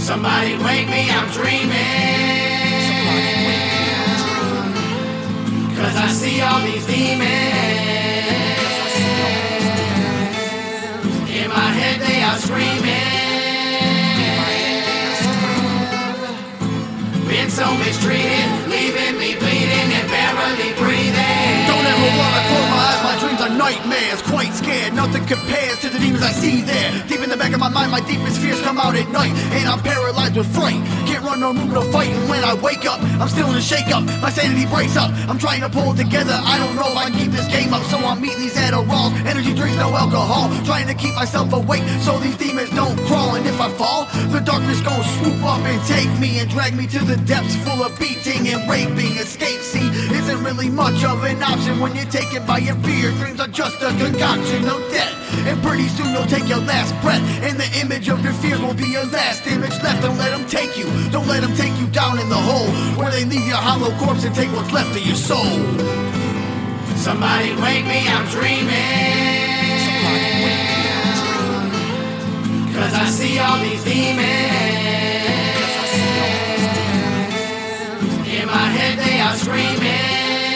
Somebody wake me, I'm dreaming. Cause I see all these demons. In my head they are screaming. Been so mistreated, leaving me bleeding and barely breathing. Don't ever wanna close my eyes, my dreams are nightmares. Quite scared, nothing compares to the demons I see there. Deep in the back of my mind, my deepest fears come out at night, and I'm paralyzed with fright. Can't run or move, no fight, and when I wake up, I'm still in a shake-up. My sanity breaks up, I'm trying to pull it together. I don't know if I can keep this game up, so I'm eating these Adderalls. Energy drinks, no alcohol, trying to keep myself awake so these demons don't crawl. And if I fall, the darkness gon' swoop up and take me and drag me to the depths full of beating and raping. Escape, see, isn't really much of an option when you're taken by your fear. Dreams are just a concoction of death, and pretty soon you'll take your last breath, and the image of your fears will be your last image left. Don't let them take you, don't let them take you down in the hole where they leave your hollow corpse and take what's left of your soul. Somebody wake me, I'm dreaming. Cause I see all these demons. In my head they are screaming.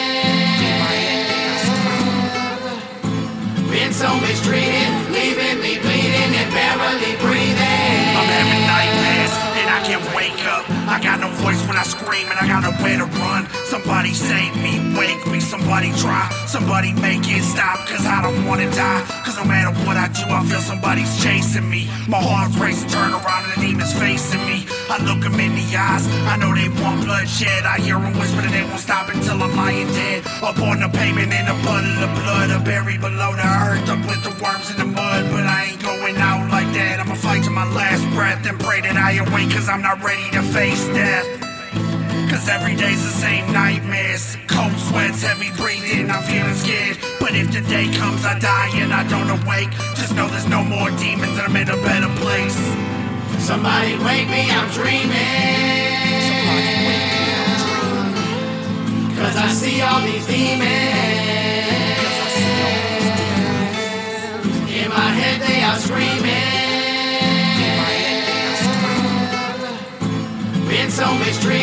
Been so mistreated, leaving me bleeding and barely breathing. I'm having nightmares and I can't wake up. I got no voice when I scream and I got nowhere to run. Somebody save me, wake me, somebody try. Somebody make it stop, cause I don't wanna die. Cause no matter what I do, I feel somebody's chasing me. My heart's racing, turn around and the demons facing me. I look them in the eyes, I know they want bloodshed. I hear them whisper that they won't stop until I'm lying dead. Up on the pavement in the blood of the blood, I'm buried below the earth, up with the worms in the mud. But I ain't going out like that, I'ma fight to my last breath and pray that I awake, cause I'm not ready to face death. Cause every day's the same nightmares. Cold sweats, heavy breathing, I'm feeling scared. But if the day comes I die and I don't awake, just know there's no more demons and I'm in a better place. Somebody wake me, I'm dreaming. Cause I see all these demons. In my head they are screaming. Been so mistreated.